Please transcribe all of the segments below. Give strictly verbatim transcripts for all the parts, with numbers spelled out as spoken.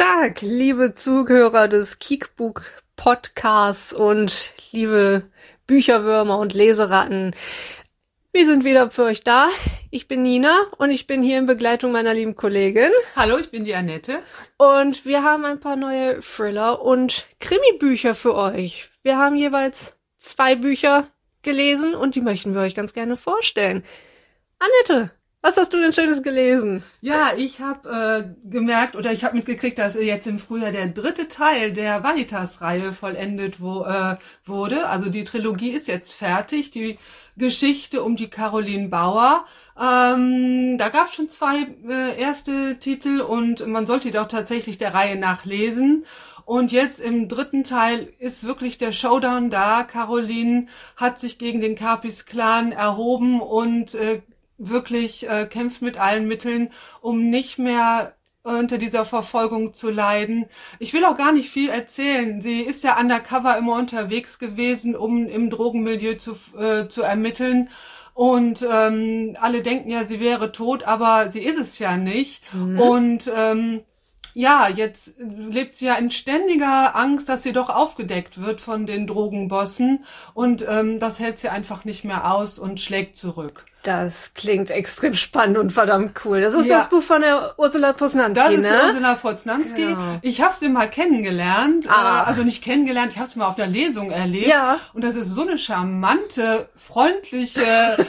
Tag, liebe Zuhörer des Kiekbook Podcasts und liebe Bücherwürmer und Leseratten. Wir sind wieder für euch da. Ich bin Nina und ich bin hier in Begleitung meiner lieben Kollegin. Hallo, ich bin die Annette. Und wir haben ein paar neue Thriller- und Krimi-Bücher für euch. Wir haben jeweils zwei Bücher gelesen und die möchten wir euch ganz gerne vorstellen. Annette, was hast du denn Schönes gelesen? Ja, ich habe äh, gemerkt oder ich habe mitgekriegt, dass jetzt im Frühjahr der dritte Teil der Vanitas-Reihe vollendet wo, äh, wurde. Also die Trilogie ist jetzt fertig, die Geschichte um die Caroline Bauer. Ähm, da gab es schon zwei äh, erste Titel und man sollte die doch tatsächlich der Reihe nach lesen. Und jetzt im dritten Teil ist wirklich der Showdown da. Caroline hat sich gegen den Capis-Clan erhoben und äh, wirklich äh, kämpft mit allen Mitteln, um nicht mehr unter dieser Verfolgung zu leiden. Ich will auch gar nicht viel erzählen. Sie ist ja undercover immer unterwegs gewesen, um im Drogenmilieu zu, äh, zu ermitteln. Und ähm, alle denken ja, sie wäre tot, aber sie ist es ja nicht. Mhm. Und ähm, ja, jetzt lebt sie ja in ständiger Angst, dass sie doch aufgedeckt wird von den Drogenbossen. Und ähm, das hält sie einfach nicht mehr aus und schlägt zurück. Das klingt extrem spannend und verdammt cool. Das ist ja das Buch von der Ursula Poznanski, Das ist ne? Ursula Poznanski. Genau. Ich habe sie mal kennengelernt. Ah. Äh, also nicht kennengelernt, ich habe sie mal auf einer Lesung erlebt. Ja. Und das ist so eine charmante, freundliche,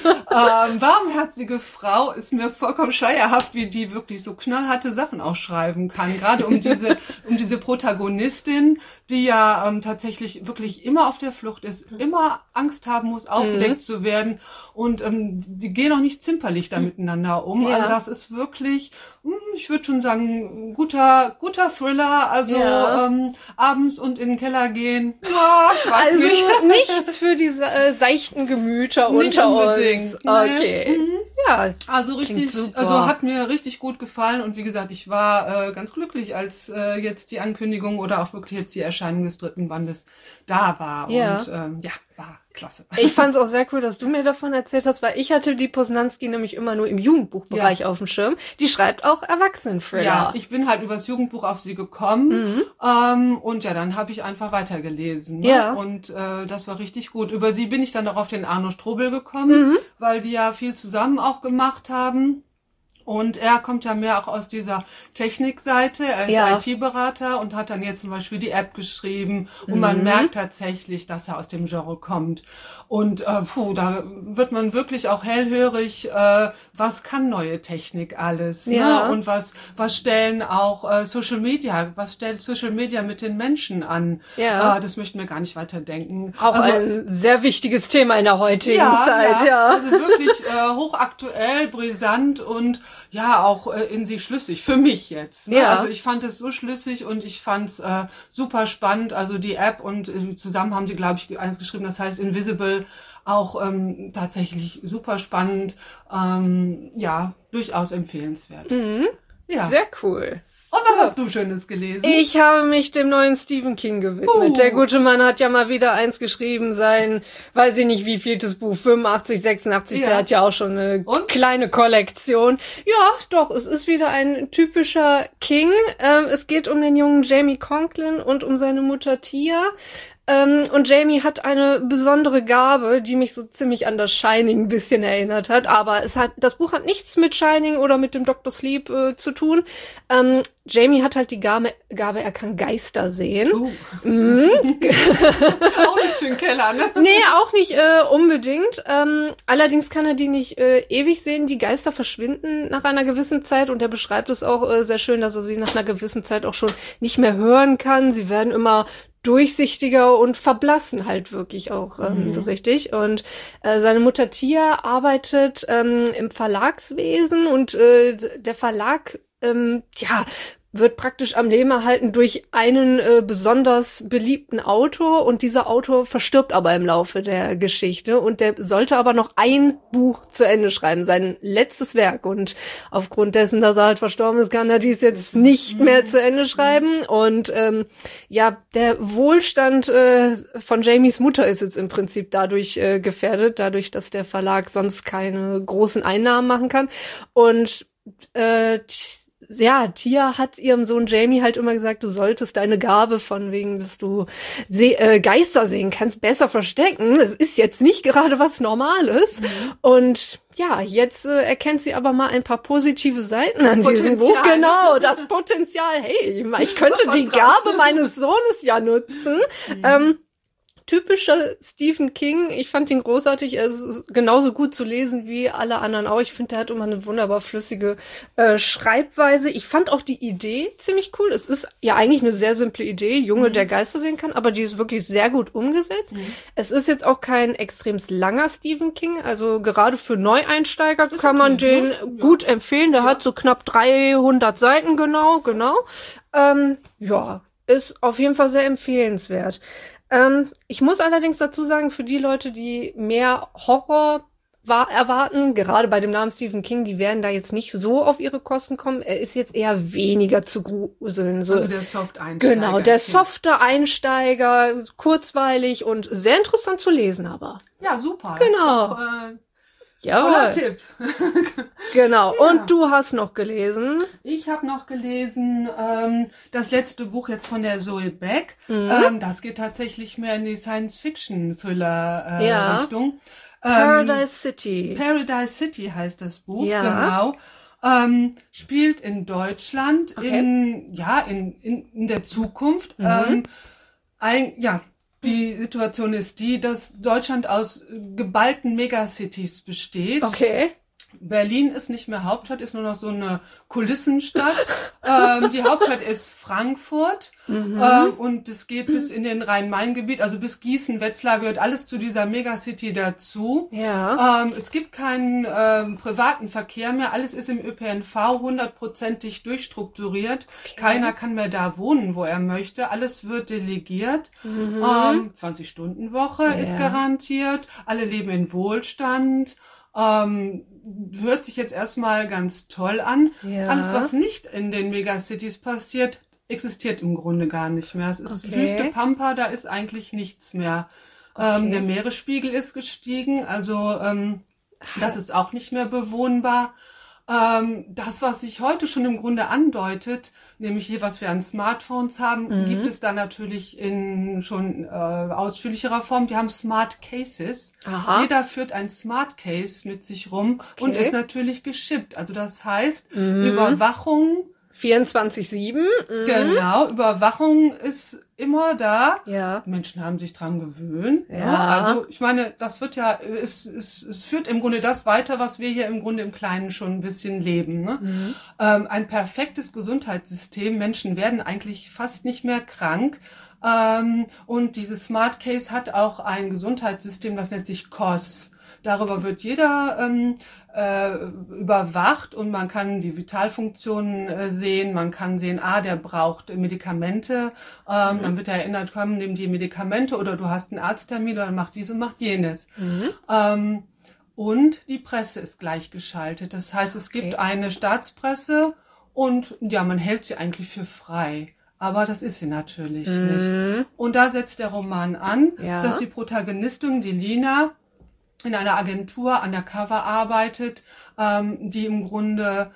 ähm, warmherzige Frau. Ist mir vollkommen schleierhaft, wie die wirklich so knallharte Sachen auch schreiben kann. Gerade um diese, um diese Protagonistin, die ja ähm, tatsächlich wirklich immer auf der Flucht ist, immer Angst haben muss, aufgedeckt mhm. zu werden. Und ähm, die gehen auch nicht zimperlich da miteinander um. Ja. Also das ist wirklich, ich würde schon sagen, guter guter Thriller. Also ja. ähm, abends und in den Keller gehen. Ja, ich weiß also nicht. nichts für diese äh, seichten Gemüter nicht unter unbedingt. uns. Okay. Nee. Mhm. Ja, also richtig, also hat mir richtig gut gefallen und wie gesagt, ich war äh, ganz glücklich, als äh, jetzt die Ankündigung oder auch wirklich jetzt die Erscheinung des dritten Bandes da war. Ja. Und ähm, ja, war klasse. Ich fand es auch sehr cool, dass du mir davon erzählt hast, weil ich hatte die Poznanski nämlich immer nur im Jugendbuchbereich ja. auf dem Schirm. Die schreibt auch Erwachsenen-Thriller. Ja, ich bin halt übers Jugendbuch auf sie gekommen mhm. ähm, und ja, dann habe ich einfach weitergelesen. Ne? Ja. Und äh, das war richtig gut. Über sie bin ich dann auch auf den Arno Strobel gekommen, mhm. weil die ja viel zusammen auch gemacht haben. Und er kommt ja mehr auch aus dieser Technikseite. Er ist ja. I T-Berater und hat dann jetzt zum Beispiel die App geschrieben. Und mhm. man merkt tatsächlich, dass er aus dem Genre kommt. Und äh, puh, da wird man wirklich auch hellhörig, äh, was kann neue Technik alles? Ja. Ne? Und was was stellen auch äh, Social Media, was stellt Social Media mit den Menschen an? Ja. Äh, das möchten wir gar nicht weiterdenken. Auch also, ein sehr wichtiges Thema in der heutigen ja, Zeit. Ja, ja. Also wirklich äh, hochaktuell, brisant und ja, auch äh, in sich schlüssig, für mich jetzt. Ne? Ja. Also ich fand es so schlüssig und ich fand es äh, super spannend, also die App und äh, zusammen haben sie, glaube ich, eins geschrieben, das heißt Invisible, auch ähm, tatsächlich super spannend, ähm, ja, durchaus empfehlenswert. Mhm. Ja. Sehr cool. Und was hast du Schönes gelesen? Ich habe mich dem neuen Stephen King gewidmet. Uh. Der gute Mann hat ja mal wieder eins geschrieben, sein, weiß ich nicht wie vieltes Buch, fünfundachtzig, sechsundachtzig, ja. Der hat ja auch schon eine Und? kleine Kollektion. Ja, doch, es ist wieder ein typischer King. Ähm, es geht um den jungen Jamie Conklin und um seine Mutter Tia. Ähm, und Jamie hat eine besondere Gabe, die mich so ziemlich an das Shining ein bisschen erinnert hat. Aber es hat, das Buch hat nichts mit Shining oder mit dem Doktor Sleep äh, zu tun. Ähm, Jamie hat halt die Gabe, Gabe, er kann Geister sehen. Uh. Mhm. Auch nicht für den Keller, ne? Nee, auch nicht äh, unbedingt. Ähm, allerdings kann er die nicht äh, ewig sehen. Die Geister verschwinden nach einer gewissen Zeit und er beschreibt es auch äh, sehr schön, dass er sie nach einer gewissen Zeit auch schon nicht mehr hören kann. Sie werden immer durchsichtiger und verblassen halt wirklich auch ähm, mhm. so richtig. Und äh, seine Mutter Tia arbeitet ähm, im Verlagswesen und äh, der Verlag, ähm, ja, wird praktisch am Leben erhalten durch einen äh, besonders beliebten Autor und dieser Autor verstirbt aber im Laufe der Geschichte und der sollte aber noch ein Buch zu Ende schreiben, sein letztes Werk und aufgrund dessen, dass er halt verstorben ist, kann er dies jetzt nicht mehr zu Ende schreiben und ähm, ja, der Wohlstand äh, von Jamies Mutter ist jetzt im Prinzip dadurch äh, gefährdet, dadurch, dass der Verlag sonst keine großen Einnahmen machen kann und äh, ja, Tia hat ihrem Sohn Jamie halt immer gesagt, du solltest deine Gabe von wegen, dass du Se- äh, Geister sehen kannst, besser verstecken. Es ist jetzt nicht gerade was Normales. Mhm. Und ja, jetzt äh, erkennt sie aber mal ein paar positive Seiten an diesem Buch. Genau, das Potenzial. Hey, ich könnte die Gabe meines Sohnes ja nutzen. Mhm. Ähm, Typischer Stephen King. Ich fand ihn großartig. Er ist genauso gut zu lesen wie alle anderen auch. Ich finde, der hat immer eine wunderbar flüssige äh, Schreibweise. Ich fand auch die Idee ziemlich cool. Es ist ja eigentlich eine sehr simple Idee. Junge, mhm. der Geister sehen kann, aber die ist wirklich sehr gut umgesetzt. Mhm. Es ist jetzt auch kein extrem langer Stephen King. Also gerade für Neueinsteiger kann man okay, den ja. gut empfehlen. Der ja. hat so knapp dreihundert Seiten genau, genau. Ähm, ja, ist auf jeden Fall sehr empfehlenswert. Ähm, ich muss allerdings dazu sagen, für die Leute, die mehr Horror wa- erwarten, gerade bei dem Namen Stephen King, die werden da jetzt nicht so auf ihre Kosten kommen. Er ist jetzt eher weniger zu gruseln. So. Also der Soft-Einsteiger. Genau, der softe Einsteiger, kurzweilig und sehr interessant zu lesen aber. Ja, super. Genau. Auch, äh, ja, toller Tipp. Genau. Ja. Und du hast noch gelesen? Ich habe noch gelesen ähm, das letzte Buch jetzt von der Zoe Beck. Mhm. Ähm, das geht tatsächlich mehr in die Science-Fiction-Thriller-Richtung. Äh, ja. Richtung. Paradise ähm, City. Paradise City heißt das Buch, ja. genau. Ähm, spielt in Deutschland, okay. in ja in, in in der Zukunft. Mhm. Ähm, ein, ja. Die Situation ist die, dass Deutschland aus geballten Megacities besteht. Okay. Berlin ist nicht mehr Hauptstadt, ist nur noch so eine Kulissenstadt. ähm, die Hauptstadt ist Frankfurt. Mhm. Ähm, und es geht bis in den Rhein-Main-Gebiet, also bis Gießen, Wetzlar gehört alles zu dieser Megacity dazu. Ja. Ähm, es gibt keinen ähm, privaten Verkehr mehr, alles ist im Ö P N V hundertprozentig durchstrukturiert. Okay. Keiner kann mehr da wohnen, wo er möchte. Alles wird delegiert. Mhm. Ähm, zwanzig-Stunden-Woche ja. ist garantiert. Alle leben in Wohlstand. Ähm, hört sich jetzt erstmal ganz toll an. Ja. Alles, was nicht in den Megacities passiert, existiert im Grunde gar nicht mehr. Es ist okay. Wüste Pampa, da ist eigentlich nichts mehr. Okay. Ähm, der Meeresspiegel ist gestiegen, also ähm, das ist auch nicht mehr bewohnbar. Ähm, das, was sich heute schon im Grunde andeutet, nämlich hier, was wir an Smartphones haben, mhm. gibt es da natürlich in schon äh, ausführlicherer Form. Die haben Smart Cases. Aha. Jeder führt ein Smart Case mit sich rum okay. und ist natürlich geschippt. Also das heißt, mhm. Überwachung vierundzwanzig sieben. Mhm. Genau, Überwachung ist immer da. Ja. Die Menschen haben sich dran gewöhnt. Ja. Ja. Also ich meine, das wird ja, es, es, es führt im Grunde das weiter, was wir hier im Grunde im Kleinen schon ein bisschen leben. Ne? Mhm. Ähm, ein perfektes Gesundheitssystem. Menschen werden eigentlich fast nicht mehr krank. Ähm, und dieses Smart Case hat auch ein Gesundheitssystem, das nennt sich C O S. Darüber wird jeder ähm, äh, überwacht und man kann die Vitalfunktionen äh, sehen. Man kann sehen, ah, der braucht Medikamente. Ähm, mhm. Dann wird er erinnert, komm, nimm die Medikamente oder du hast einen Arzttermin oder mach dies und mach jenes. Mhm. Ähm, und die Presse ist gleichgeschaltet. Das heißt, es gibt okay. eine Staatspresse und ja, man hält sie eigentlich für frei. Aber das ist sie natürlich mhm. nicht. Und da setzt der Roman an, ja. dass die Protagonistin, die Lina, in einer Agentur undercover arbeitet, ähm, die im Grunde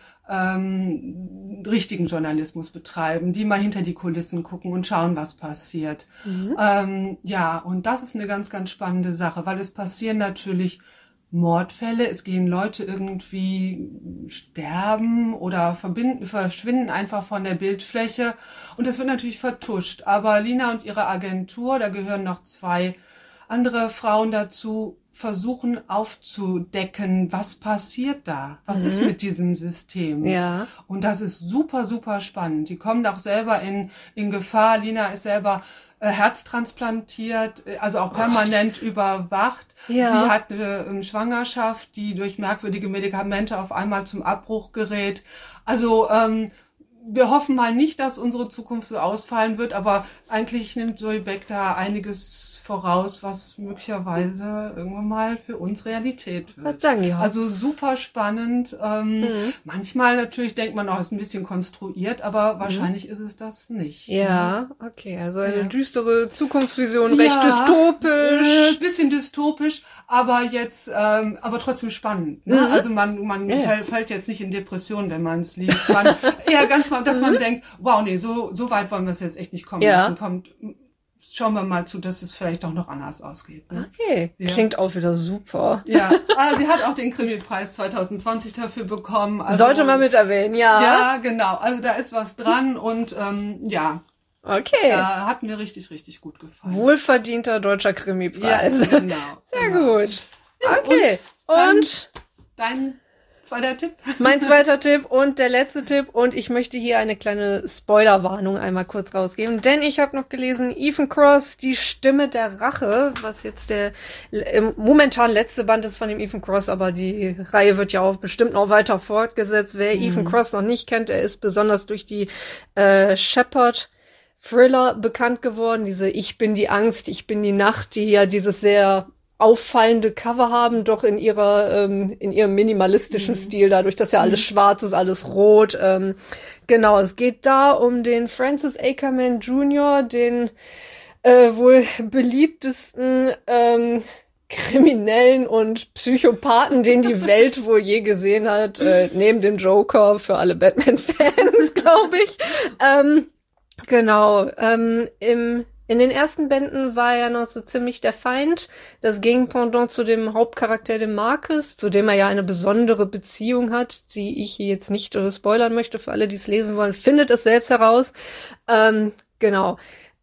ähm, richtigen Journalismus betreiben, die mal hinter die Kulissen gucken und schauen, was passiert. Mhm. Ähm, ja, und das ist eine ganz, ganz spannende Sache, weil es passieren natürlich Mordfälle, es gehen Leute irgendwie sterben oder verbinden, verschwinden einfach von der Bildfläche und das wird natürlich vertuscht. Aber Lina und ihre Agentur, da gehören noch zwei andere Frauen dazu, versuchen aufzudecken, was passiert da? Was mhm. ist mit diesem System? Ja. Und das ist super, super spannend. Die kommen auch selber in, in Gefahr. Lina ist selber äh, herztransplantiert, also auch permanent oh. überwacht. Ja. Sie hat eine ähm, Schwangerschaft, die durch merkwürdige Medikamente auf einmal zum Abbruch gerät. Also ähm, wir hoffen mal nicht, dass unsere Zukunft so ausfallen wird, aber eigentlich nimmt Zoe Beck da einiges voraus, was möglicherweise irgendwann mal für uns Realität wird. Was sagen die heute? Also super spannend. Ähm, mhm. Manchmal natürlich denkt man auch, ist ein bisschen konstruiert, aber wahrscheinlich mhm. ist es das nicht. Ja, ne? Okay, also eine ja. düstere Zukunftsvision, recht ja, dystopisch. Ein bisschen dystopisch, aber jetzt, ähm, aber trotzdem spannend. Ne? Mhm. Also man, man ja. fällt, fällt jetzt nicht in Depression, wenn man es liest. Man, eher ganz mal, dass man denkt, wow, nee, so, so weit wollen wir es jetzt echt nicht kommen ja. lassen. Kommt, schauen wir mal zu, dass es vielleicht doch noch anders ausgeht. Ne? Okay, ja. Klingt auch wieder super. Ja, also sie hat auch den Krimi-Preis zwanzig zwanzig dafür bekommen. Also, sollte man mit erwähnen, ja. Ja, genau. Also da ist was dran und ähm, ja. Okay. Äh, hat mir richtig, richtig gut gefallen. Wohlverdienter deutscher Krimi-Preis. Ja, genau. Sehr genau. gut. Okay. Und, und dein zweiter Tipp? Mein zweiter Tipp und der letzte Tipp. Und ich möchte hier eine kleine Spoilerwarnung einmal kurz rausgeben. Denn ich habe noch gelesen, Ethan Cross, die Stimme der Rache, was jetzt der äh, momentan letzte Band ist von dem Ethan Cross, aber die Reihe wird ja auch bestimmt noch weiter fortgesetzt. Wer mhm. Ethan Cross noch nicht kennt, er ist besonders durch die äh, Shepard Thriller bekannt geworden. Diese Ich bin die Angst, ich bin die Nacht, die ja dieses sehr auffallende Cover haben, doch in ihrer ähm, in ihrem minimalistischen mhm. Stil, dadurch, dass ja alles schwarz ist, alles rot. Ähm, genau, es geht da um den Francis Ackerman Junior, den äh, wohl beliebtesten ähm, Kriminellen und Psychopathen, den die Welt wohl je gesehen hat, äh, neben dem Joker für alle Batman-Fans, glaube ich. Ähm, genau, ähm, im In den ersten Bänden war er noch so ziemlich der Feind, das Gegenpendant zu dem Hauptcharakter, dem Marcus, zu dem er ja eine besondere Beziehung hat, die ich hier jetzt nicht äh, spoilern möchte für alle, die es lesen wollen. Findet es selbst heraus. Ähm, genau.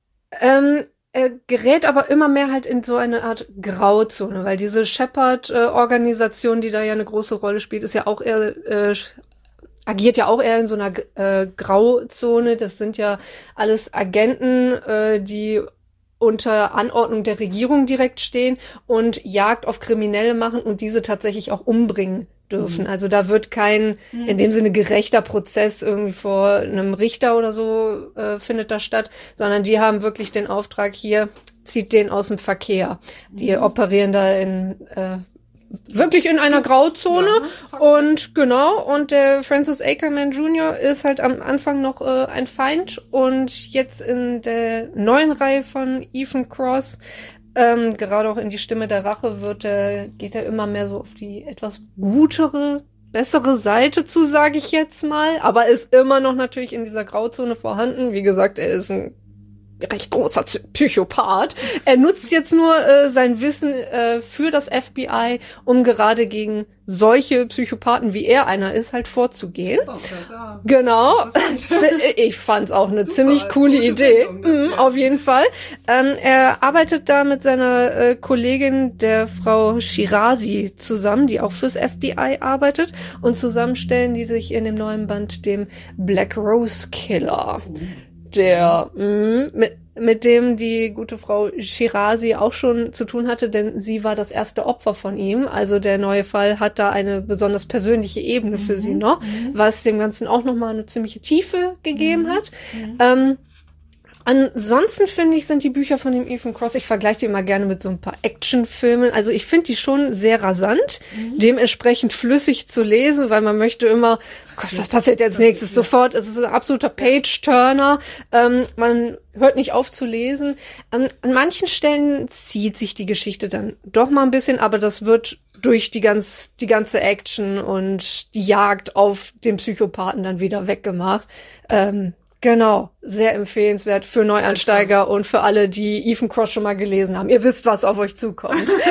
Ähm, er gerät aber immer mehr halt in so eine Art Grauzone, weil diese Shepard-Organisation, die da ja eine große Rolle spielt, ist ja auch eher äh, agiert ja auch eher in so einer äh, Grauzone. Das sind ja alles Agenten, äh, die unter Anordnung der Regierung direkt stehen und Jagd auf Kriminelle machen und diese tatsächlich auch umbringen dürfen. Mhm. Also da wird kein, mhm. in dem Sinne, gerechter Prozess irgendwie vor einem Richter oder so äh, findet da statt, sondern die haben wirklich den Auftrag, hier, zieht den aus dem Verkehr. Die mhm. operieren da in äh, wirklich in einer Grauzone ja, und genau, und der Francis Ackerman Junior ist halt am Anfang noch äh, ein Feind und jetzt in der neuen Reihe von Ethan Cross, ähm, gerade auch in die Stimme der Rache, wird er, geht er immer mehr so auf die etwas gutere, bessere Seite zu, sage ich jetzt mal, aber ist immer noch natürlich in dieser Grauzone vorhanden. Wie gesagt, er ist ein recht großer Psychopath. Er nutzt jetzt nur äh, sein Wissen äh, für das F B I, um gerade gegen solche Psychopathen, wie er einer ist, halt vorzugehen. Oh, ja. Genau. Ich fand's auch eine Super, ziemlich coole Idee. Bildung, mhm, ja. Auf jeden Fall. Ähm, er arbeitet da mit seiner äh, Kollegin, der Frau Shirazi, zusammen, die auch fürs F B I arbeitet. Und zusammen stellen die sich in dem neuen Band dem Black Rose Killer. Uh. Der, mh, mit, mit dem die gute Frau Shirazi auch schon zu tun hatte, denn sie war das erste Opfer von ihm. Also der neue Fall hat da eine besonders persönliche Ebene für mhm. sie noch, mhm. was dem Ganzen auch nochmal eine ziemliche Tiefe gegeben mhm. hat. Mhm. Ähm, Ansonsten finde ich, sind die Bücher von dem Ethan Cross, ich vergleiche die immer gerne mit so ein paar Actionfilmen, also ich finde die schon sehr rasant, mhm. dementsprechend flüssig zu lesen, weil man möchte immer, oh Gott, was passiert jetzt nächstes? Sofort, es ist ein absoluter Page-Turner, ähm, man hört nicht auf zu lesen. Ähm, an manchen Stellen zieht sich die Geschichte dann doch mal ein bisschen, aber das wird durch die ganz, die ganze Action und die Jagd auf den Psychopathen dann wieder weggemacht. Ähm, Genau, sehr empfehlenswert für Neueinsteiger und für alle, die Ethan Cross schon mal gelesen haben. Ihr wisst, was auf euch zukommt. Genau.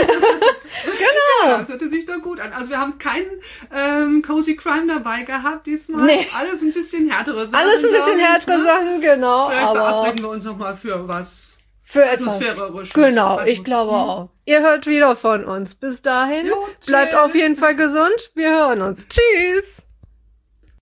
Ja, das hörte sich doch gut an. Also wir haben keinen ähm, Cozy Crime dabei gehabt diesmal. Nee. Alles ein bisschen härtere Sachen. Alles ein bisschen härtere ich, ne? Sachen, genau. Vielleicht aber verabreden wir uns nochmal für was für etwas. Genau, ich glaube hm. auch. Ihr hört wieder von uns. Bis dahin, jo, bleibt auf jeden Fall gesund. Wir hören uns. Tschüss.